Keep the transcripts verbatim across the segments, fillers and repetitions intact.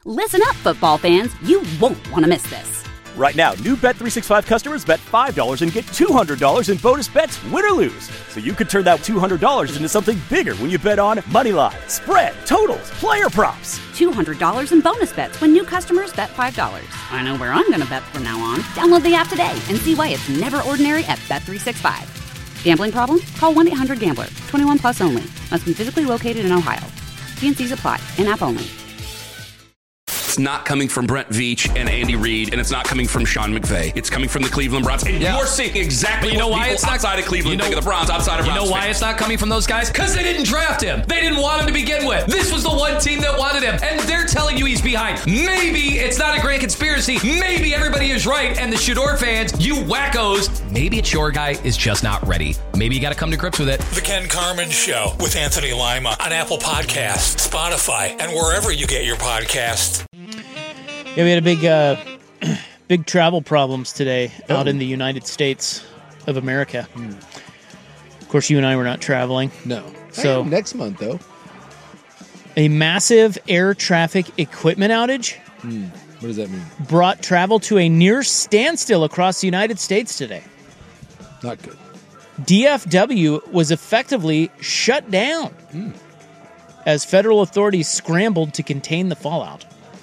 Listen up, football fans. You won't want to miss this. Right now, new Bet three sixty-five customers bet five dollars and get two hundred dollars in bonus bets, win or lose. So you could turn that two hundred dollars into something bigger when you bet on money line, spread, totals, player props. two hundred dollars in bonus bets when new customers bet five dollars. I know where I'm going to bet from now on. Download the app today and see why it's never ordinary at Bet three sixty-five. Gambling problem? Call one eight hundred gambler. twenty-one plus only. Must be physically located in Ohio. T and C's apply. In-app only. It's not coming from Brent Veach and Andy Reid, and it's not coming from Sean McVay. It's coming from the Cleveland Browns. And yeah. you're seeing exactly you know what why people it's not, outside of Cleveland you know, think of the Browns, outside of You Browns know why fans. it's not coming from those guys? Because they didn't draft him. They didn't want him to begin with. This was the one team that wanted him, and they're telling you he's behind. Maybe it's not a grand conspiracy. Maybe everybody is right, and the Shador fans, you wackos, maybe it's your guy is just not ready. Maybe you got to come to grips with it. The Ken Carman Show with Anthony Lima on Apple Podcasts, Spotify, and wherever you get your podcasts. Yeah, we had a big, uh, big travel problems today oh. out in the United States of America. Hmm. Of course, you and I were not traveling. No. So next month, though. A massive air traffic equipment outage. Hmm. What does that mean? Brought travel to a near standstill across the United States today. Not good. D F W was effectively shut down hmm. as federal authorities scrambled to contain the fallout.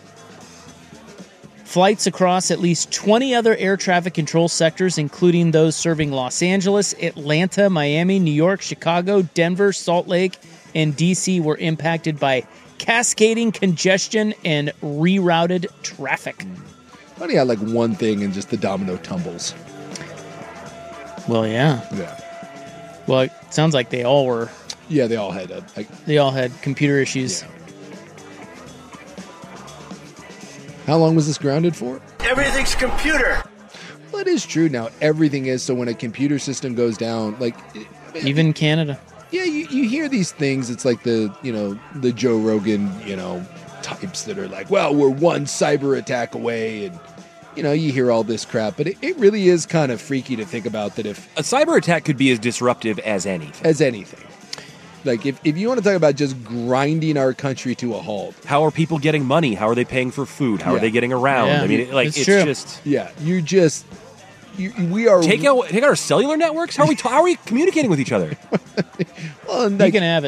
Flights across at least twenty other air traffic control sectors, including those serving Los Angeles, Atlanta, Miami, New York, Chicago, Denver, Salt Lake, and D C were impacted by cascading congestion and rerouted traffic. Funny how like one thing and just the domino tumbles. Well, yeah. Yeah. Well, it sounds like they all were. Yeah, they all had a, like, they all had computer issues. Yeah. How long was this grounded for? Everything's computer. Well, it is true now. Everything is. So when a computer system goes down, like even Canada. Yeah, you, you hear these things. It's like the, you know, the Joe Rogan, you know, types that are like, well, we're one cyber attack away. And, you know, you hear all this crap. But it, it really is kind of freaky to think about that if a cyber attack could be as disruptive as anything. As anything. Like, if, if you want to talk about just grinding our country to a halt. How are people getting money? How are they paying for food? How yeah. are they getting around? Yeah. I mean, it, like, it's, it's just... Yeah, you just... You, we are... Take out, take out our cellular networks? How are we, how are we communicating with each other? Well, like, you can have it.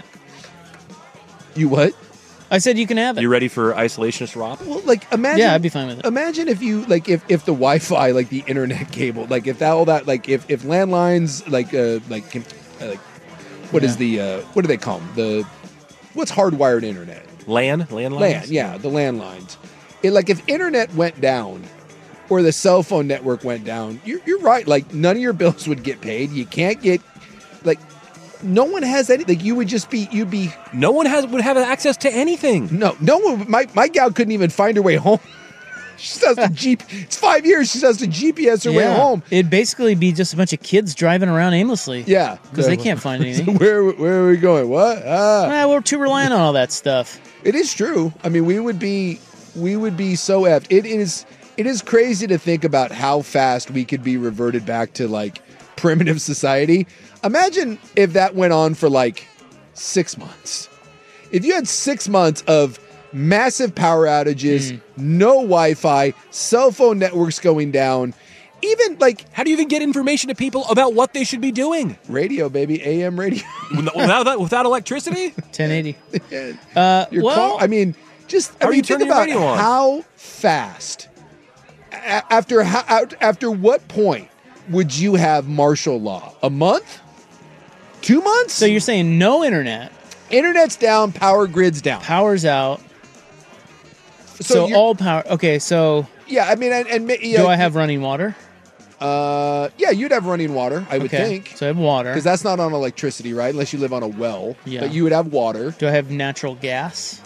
You what? I said you can have it. You ready for isolationist Rob? Well, like, imagine... Yeah, I'd be fine with it. Imagine if you, like, if, if the Wi-Fi, like, the internet cable, like, if that, all that, like, if, if landlines, like, uh, like, uh, like... What yeah. is the, uh, what do they call them? The, what's hardwired internet? LAN? Landlines? LAN, yeah, the landlines. It, like, if internet went down or the cell phone network went down, you're, you're right. Like, none of your bills would get paid. You can't get, like, no one has any, like, you would just be, you'd be. No one has would have access to anything. No, no one, my, my gal couldn't even find her way home. She does the G P. It's five years. She does the G P S her yeah. way home. It'd basically be just a bunch of kids driving around aimlessly. Yeah, because they can't find anything. So where where are we going? What? Ah. Nah, we're too reliant on all that stuff. It is true. I mean, we would be we would be so effed. It is it is crazy to think about how fast we could be reverted back to like primitive society. Imagine if that went on for like six months. If you had six months of massive power outages, mm. no Wi-Fi, cell phone networks going down. Even like, how do you even get information to people about what they should be doing? Radio, baby, A M radio. without without electricity, ten eighty. uh, Your well, call, I mean, just I how mean, you think about how fast. A- after how, after what point would you have martial law? A month? Two months? So you're saying no internet? Internet's down, power grid's down, power's out. So, so all power. Okay, so yeah, I mean, and, and you do know, I have running water? Uh, yeah, you'd have running water. I would okay, think. So I have water because that's not on electricity, right? Unless you live on a well. Yeah, but you would have water. Do I have natural gas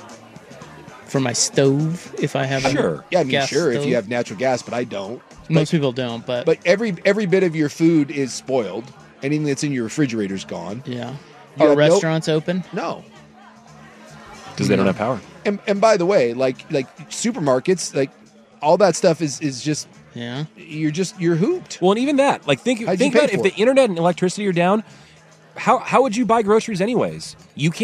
for my stove? If I have sure, a yeah, I mean, gas sure, stove? if you have natural gas, but I don't. Most but, people don't, but but every every bit of your food is spoiled. Anything that's in your refrigerator's gone. Yeah. Are restaurants no, open? No. Because they don't have power. And and by the way, like like supermarkets, like all that stuff is is just yeah. You're just you're hooped. Well, and even that, like think How'd think about if the internet and electricity are down, how how would you buy groceries anyways? You can't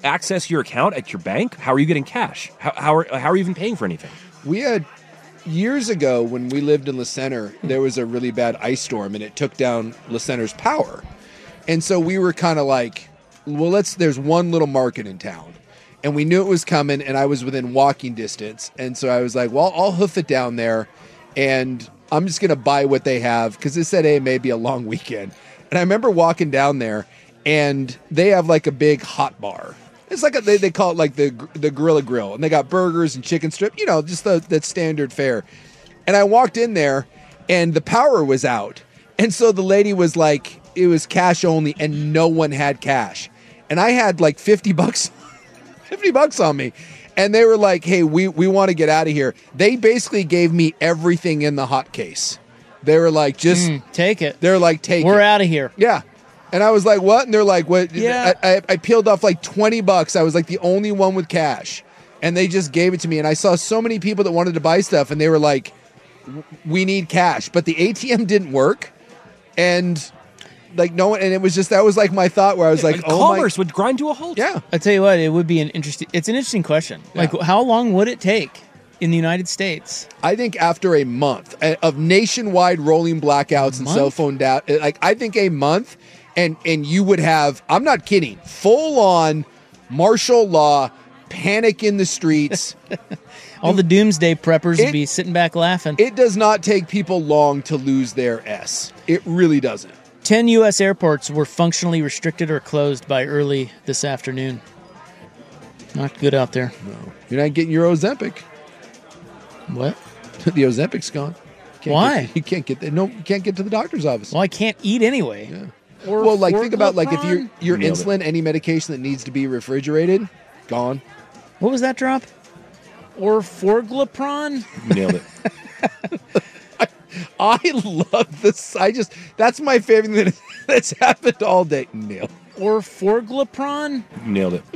access your account at your bank? How are you getting cash? How, how, are, how are you even paying for anything? We had, years ago when we lived in La Center, there was a really bad ice storm and it took down La Center's power. And so we were kind of like, well, let's, there's one little market in town. And we knew it was coming and I was within walking distance. And so I was like, well, I'll hoof it down there and I'm just going to buy what they have because it said, hey, it may be a long weekend. And I remember walking down there and they have like a big hot bar. It's like a, they, they call it like the the Gorilla Grill, and they got burgers and chicken strip, you know, just the that standard fare. And I walked in there, and the power was out, and so the lady was like, it was cash only, and no one had cash, and I had like fifty bucks, fifty bucks on me, and they were like, hey, we we want to get out of here. They basically gave me everything in the hot case. They were like, just mm, take it. They're like, take We're it. out of here. Yeah. And I was like, what? And they're like, what? Yeah. I, I, I peeled off like twenty bucks. I was like the only one with cash. And they just gave it to me. And I saw so many people that wanted to buy stuff. And they were like, we need cash. But the A T M didn't work. And like no one, and it was just, that was like my thought where I was Yeah, like, like oh commerce my. would grind to a halt. Yeah. I tell you what, it would be an interesting, it's an interesting question. Yeah. Like, how long would it take in the United States? I think after a month of nationwide rolling blackouts and month? cell phone data, like I think a month. And and you would have, I'm not kidding, full on martial law, panic in the streets. All the doomsday preppers It- would be sitting back laughing. It does not take people long to lose their S. It really doesn't. Ten U S airports were functionally restricted or closed by early this afternoon. Not good out there. No. You're not getting your Ozempic. What? The Ozempic's gone. Can't Why? Get, you can't get there. No, you can't get to the doctor's office. Well, I can't eat anyway. Yeah. Or Well, like think about like if your Forglipron? your Nailed insulin, any medication that needs to be refrigerated, gone. What was that drop? Or Forglipron? Nailed it. I love this. I just that's my favorite thing that, that's happened all day. Neil. Or Forglipron? Nailed it.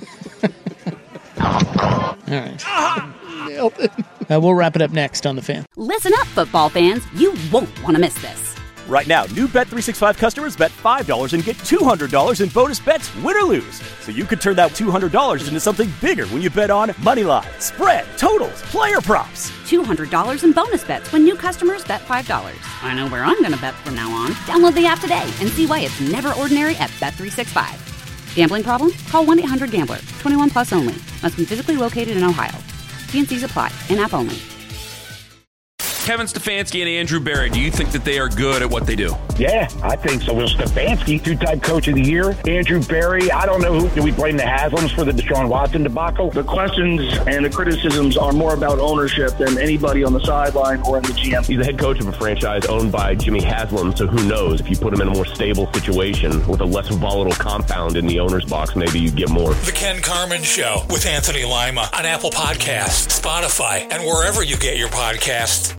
All right. Nailed it. Uh, we'll wrap it up next on The Fan. Listen up, football fans. You won't want to miss this. Right now, new Bet three sixty-five customers bet five dollars and get two hundred dollars in bonus bets, win or lose. So you could turn that two hundred dollars into something bigger when you bet on money line, spread, totals, player props. two hundred dollars in bonus bets when new customers bet five dollars. I know where I'm going to bet from now on. Download the app today and see why it's never ordinary at Bet three sixty-five. Gambling problem? Call one eight hundred gambler. twenty-one plus only. Must be physically located in Ohio. T and C's apply. In-app only. Kevin Stefanski and Andrew Berry, do you think that they are good at what they do? Yeah, I think so. Well, Stefanski, two-time coach of the year. Andrew Berry, I don't know who. Do we blame the Haslams for the Deshaun Watson debacle? The questions and the criticisms are more about ownership than anybody on the sideline or in the G M. He's the head coach of a franchise owned by Jimmy Haslam, so who knows? If you put him in a more stable situation with a less volatile compound in the owner's box, maybe you get more. The Ken Carman Show with Anthony Lima on Apple Podcasts, Spotify, and wherever you get your podcasts.